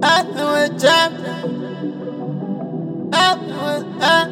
I know a champion. I know a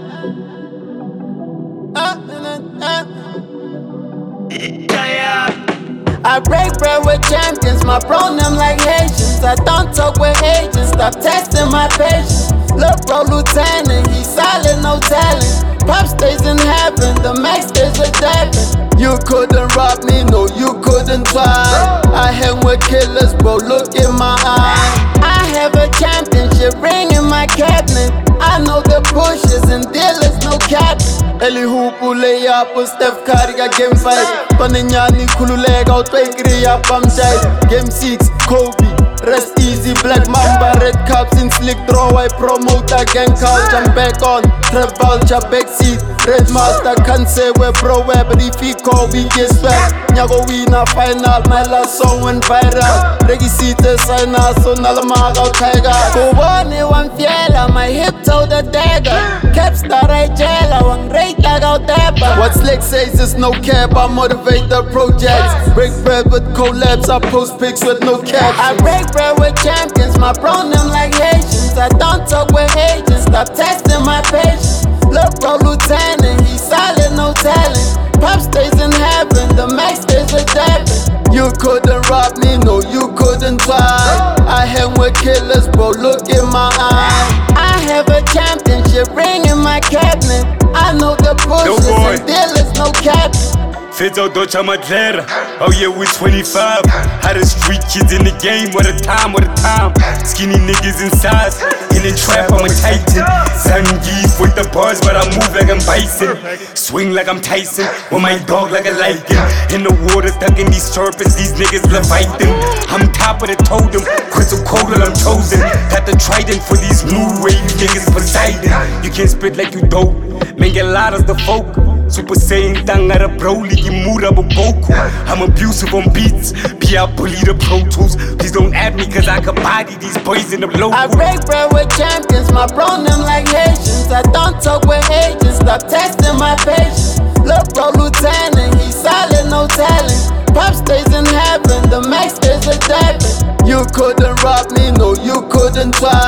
I break bread with champions, my bro them like Haitians. I don't talk with agents, stop testing my patience. Look bro lieutenant, he solid, no talent. Pop stays in heaven, the max stays with Devin. You couldn't rob me, no you couldn't try. I hang with killers, bro, look in my eye. I have a championship ring in my cabinet. I know the pushes and dealers, no cap. Eli hupu lay up with Steph Curry, game 5. Paninyani kululeka, utwekiri ya pamjai. Game 6, Kobe, rest easy, Black Mamba, red cups in slick throw. I promote a gang culture, I'm back on. Trap vulture, backseat, red master, can't say we're pro web, but if he call, we get swept. Nyago winner final, my last song went viral. Regisite sign us, so nalamaga tiger. Kubani one fiela, my hip toe the dagger. Capstar I jail, I want rate like out there. What Slick says is no cap, I motivate the projects. Break bread with collabs, I post pics with no caps. I break bread with champions, my bro them like Haitians. I don't talk with agents, stop testing my patience. Look bro lieutenant, he solid, no talent. Pop stays in heaven, the max stays with Devin. You couldn't rob me, no you couldn't try. I hang with killers, bro, look in my eye. I have a championship ring in my cabinet. I know the pushes and dealers, no cap. Feds Docha Madlera, oh yeah, we're 25. Had the street kids in the game, what a time, what a time. Skinny niggas in size, in the trap, I'm a titan. Zangief with the bars, but I move like I'm Bison. Swing like I'm Tyson, with my dog like a Lycan. In the water, stuck in these serpents, these niggas leviathan. I'm top of the totem, crystal cold I'm chosen. Got the trident for these new wave niggas Poseidon. You can't spit like you dope, man, get loud as the folk. Super Saiyan Tangara Broly, Yimura Boboku. I'm abusive on beats, Pia bully the Pro Tools. Please don't add me cause I can body these boys in the local. I break bread with champions, my bro them like Haitians. I don't talk with agents, stop testing my patience. Look bro lieutenant, he solid, no talent. Pop stays in heaven, the max stays with Devin. You couldn't rob me, no you couldn't try.